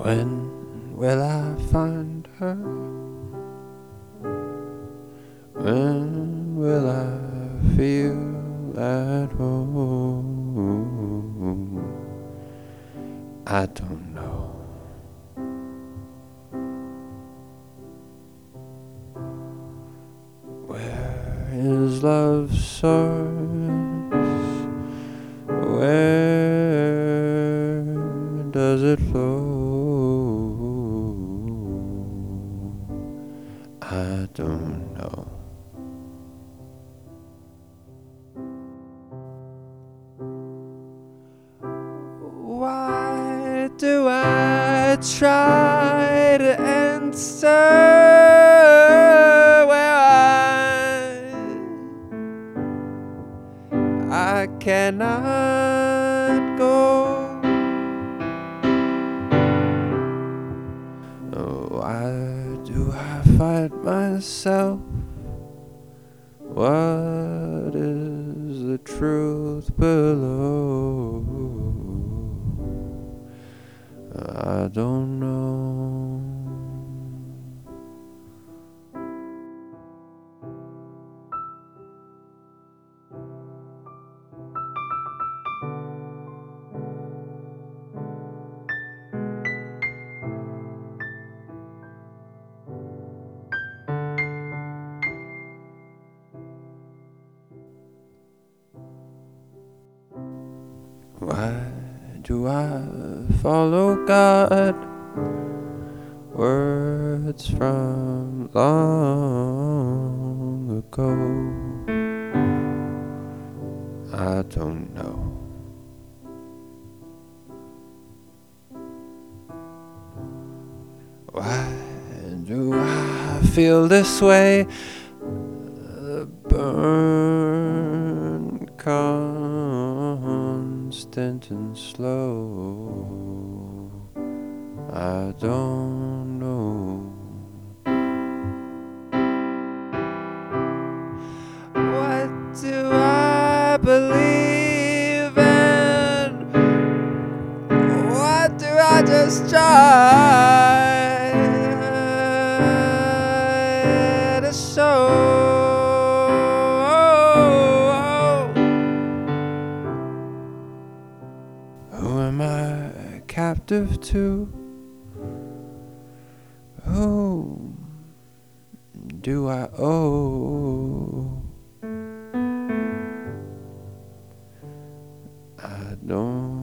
When will I find her? When will I feel at home? I don't know. Where is love's source? Where does it flow? I don't know. Why do I try to answer where I cannot go? Why do I fight myself? What is the truth below? I don't know. Why do I follow God? Words from long ago. I don't know. Why do I feel this way? Burn constant and slow. I don't know. What do I believe in? What do I just try to show? Who am I captive to? Who do I owe? I don't